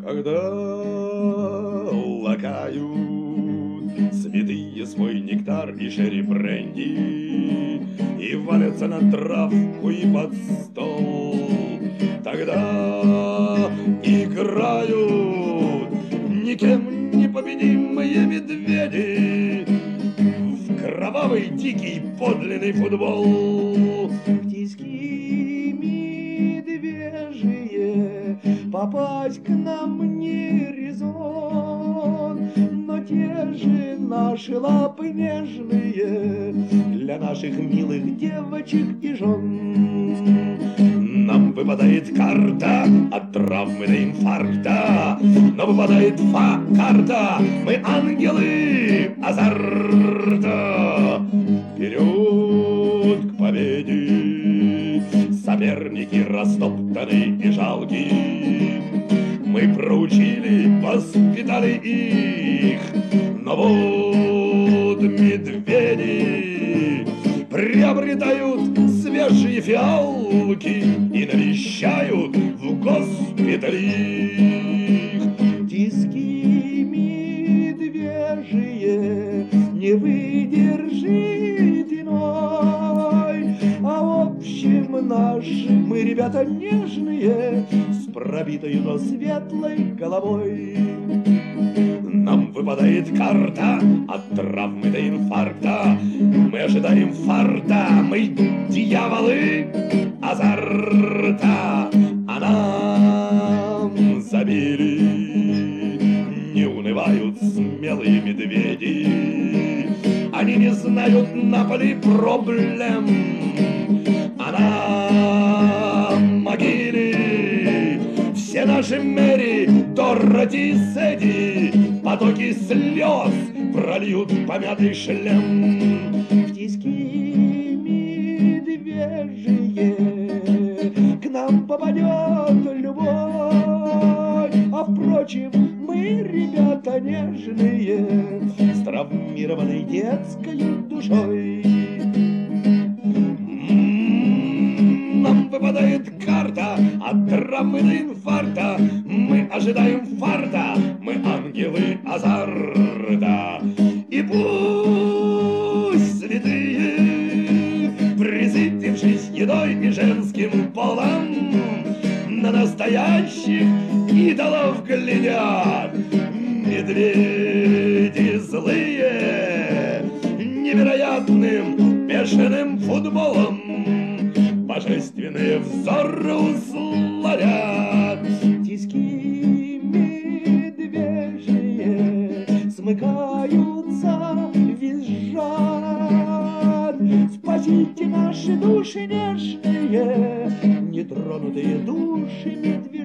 Когда лакают цветы свой нектар и шерри-бренди и валятся на травку и под стол, тогда играют никем не победимые медведи в кровавый, дикий, подлинный футбол. Птички медвежьи, попасть к нам не резон, но те же наши лапы нежные для наших милых девочек и жен. Нам выпадает карта от травмы до инфаркта, но выпадает карта, мы ангелы азарта. Вперед к победе, соперники растоптаны и жалки. Мы проучили, воспитали их, но вот медведи приобретают свежие фиалки и навещают в госпитале. Тиски медвежьи не выдержит иной, а в общем мы ребята нежные, с пробитой, но светлой головой. Нам выпадает карта от травмы до инфаркта, мы ожидаем фарта, мы дьяволы азарта, а нам забили. Не унывают смелые медведи, они не знают на поле проблем, а на могиле все наши Мэри, Дороти, Сэдди потоки слез прольют помятый шлем. Птички медвежьи, к нам попадет любовь, а впрочем, мы ребята нежные, с травмированной детской душой. Нам выпадает карта от травмы до инфаркта, мы ожидаем фарта, мы ангелы азарта. И пусть святые, присытившись едой и женским полом, на настоящих идолов глядят. Медведи злые, невероятным бешеным футболом божественные взоры условят. Тиски медвежьи смыкаются, визжат. Спасите наши души нежные, нетронутые души медведей.